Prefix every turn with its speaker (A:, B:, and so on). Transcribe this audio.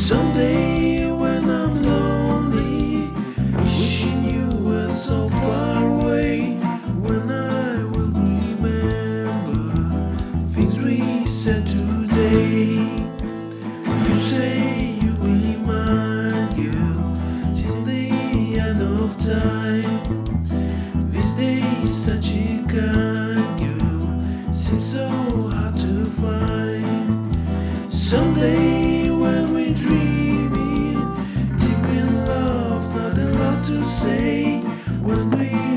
A: Someday when I'm lonely, wishing you were so far away, when I will remember things we said today. You say you will be mine, girl, till the end of time. This day is such a kind, girl, seems so hard to find. Someday when we're dreaming, deep in love, not a lot to say. When we